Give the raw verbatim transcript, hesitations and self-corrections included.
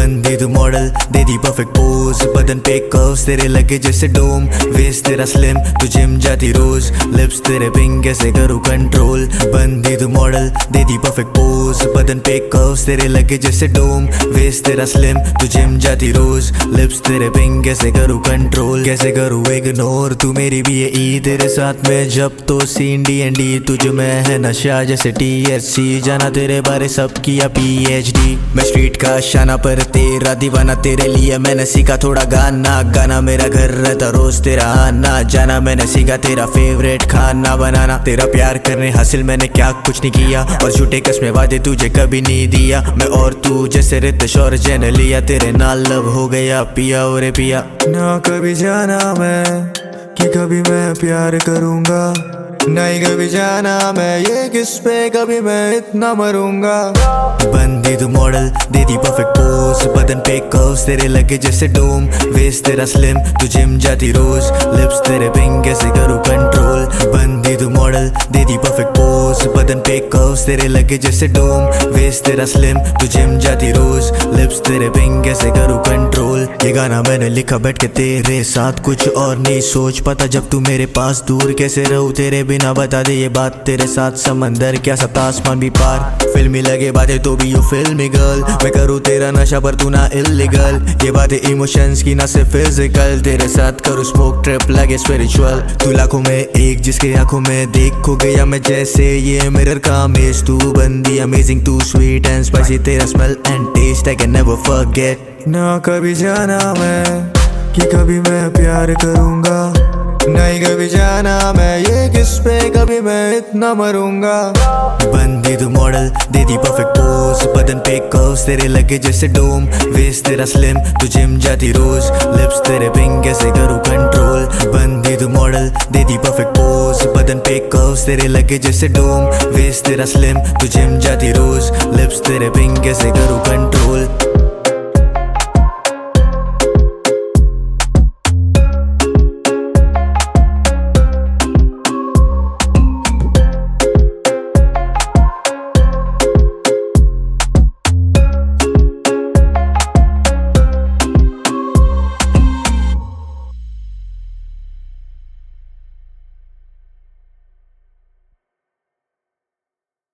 बंदी तू मॉडल, दे दी परफेक्ट पोज, बदन पे कर्व्स तेरे लगे जैसे डोम, वेस्ट तेरा स्लिम, तू जिम जाती रोज, लिप्स तेरे पिंक कैसे करूँ कंट्रोल। बंदी तू मॉडल, दे दी परफेक्ट पोज, बदन पे कर्व्स तेरे लगे जैसे डोम, वेस्ट तेरा स्लिम, तू जिम जाती रोज, लिप्स तेरे पिंक कैसे करूँ कंट्रोल। कैसे करूँ इग्नोर, तू मेरी भी है ई, तेरे साथ में जब तो सीन डी एंड डी, तुझ में है नशा जैसे टी एच सी, जाना तेरे बारे सब किया पी एच डी। मैं स्ट्रीट का शाना पर तेरा दीवाना, तेरे लिए मैंने सीखा थोड़ा गाना, गाना मेरा घर रहता रोज तेरा आना जाना, मैंने सीखा तेरा फेवरेट खाना बनाना, तेरा प्यार करने हासिल मैंने क्या कुछ नहीं किया, और झूठे कसमें वादे तुझे कभी नहीं दिया, मैं और तू जैसे रितेश और जैन लिया, तेरे नाल लव हो गया पिया और पिया। ना कभी जाना मैं कि कभी मैं प्यार करूंगा, नहीं कभी जाना मैं ये किस पे कभी मैं इतना मरूंगा। बंदी तू मॉडल, दे दी परफेक्ट पोज, बदन पे कर्व्स तेरे लगे जैसे डोम, वेस्ट तेरा स्लिम, तू जिम जाती रोज, लिप्स तेरे पिंक कैसे करूँ कंट्रोल। बंदी तू मॉडल, दे दी परफेक्ट पोज, बदन पे कर्व्स तेरे लगे जैसे डोम, वेस्ट तेरा स्लिम, तू जिम जाती रोज, लिप्स तेरे पिंक कैसे करूँ कंट्रोल। ये गाना मैंने लिखा बैठ के तेरे साथ, कुछ और नहीं सोच पाता जब तू मेरे पास, दूर कैसे रहूँ तेरे बिना बता दे ये बात, तेरे साथ समंदर क्या सप्ता आसमान भी पार, फिल्मी लगे बातें तो भी यू फिल्मी गर्ल, मैं करूँ तेरा नशा पर तू ना इलीगल, ये बातें इमोशंस की ना सिर्फ फिजिकल, तेरे साथ करूँ स्मोक ट्रिप लगे स्पिरिचुअल, तू लाखों में एक जिसके आंखों में देख खो गया मैं जैसे ये मिरर का इमेज, तू बंदी अमेजिंग, तू स्वीट एंड स्पाइसी, तेरा smell and taste I can never forget. ना कभी जाना मैं कि कभी मैं प्यार करूँगा, नहीं कभी जाना मैं ये किस पे कभी मैं इतना मरूंगा। बंदी तू मॉडल, दे दी परफेक्ट पोज, बदन पे कर्व्स तेरे लगे जैसे डोम, वेस्ट तेरा स्लिम, तू जिम जाती रोज, लिप्स तेरे पिंक कैसे करूँ कंट्रोल। बंदी तू मॉडल, दे दी परफेक्ट पोज, बदन पे कर्व्स तेरे लगे जैसे डोम, वेस्ट तेरा स्लिम, तू जिम जाती रोज, लिप्स तेरे पिंक कैसे करूँ कंट्रोल।